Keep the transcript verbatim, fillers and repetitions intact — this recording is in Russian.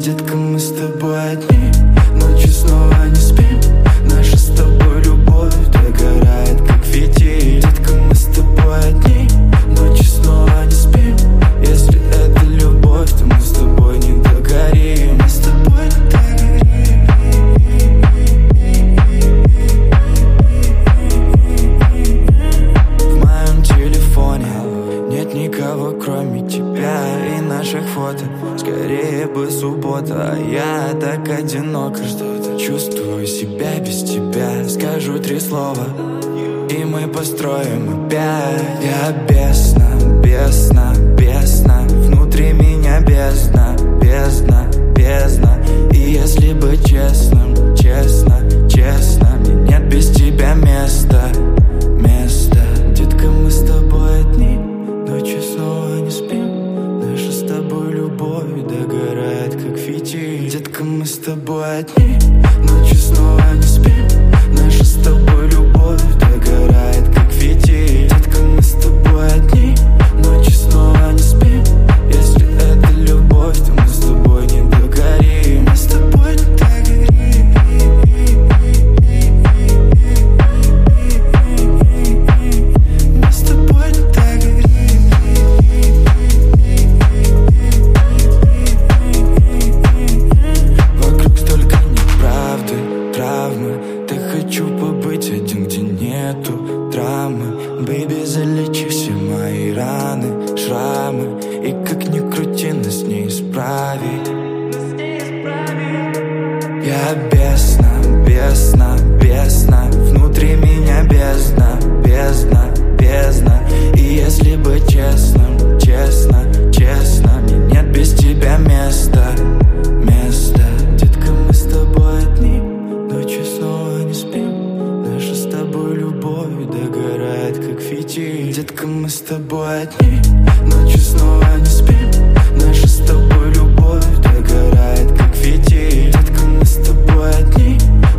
Детка, мы с тобой одни, ночью снова не спим. Наша с тобой любовь догорает, как фитиль. Детка, мы с тобой одни, ночью снова не спим. Если это любовь, то мы с тобой не догорим. Мы с тобой не догорим. В моем телефоне нет никого, кроме тебя и наших фото. Скорее бы суббота, а я так одинок. Что-то чувствую себя без тебя. Скажу три слова, и мы построим опять. Я бездна, бездна, бездна. Внутри меня бездна, бездна, бездна. И если быть честным, честно, честно, мне нет без тебя места, места. Детка, мы с тобой одни, ночью снова не спим. Наша с тобой любовь догорает, как фитиль. Детка, мы с тобой одни, ночью снова не спим. Наша с тобой любовь догорает, как фитиль. Детка, мы с тобой одни, ночью снова не спим. Если это любовь, то мы с тобой не догорим. Мы с тобой не догорим. Мы с тобой не догорим. Вокруг столько неправды, травмы. Так хочу побыть один, где нету драмы. Бэйби, залечи все мои раны, шрамы. И как ни крути, нас не исправить. Я бездна, бездна, бездна. Внутри меня бездна, бездна, бездна. И если быть честным, честно, честно, мне нет без тебя места, места. Детка, мы с тобой одни, ночью снова не спим. Наша с тобой любовь догорает, как фитиль. Детка, мы с тобой одни, ночью снова не спим. Наша с тобой любовь догорает, как фитиль. Детка, мы с тобой одни,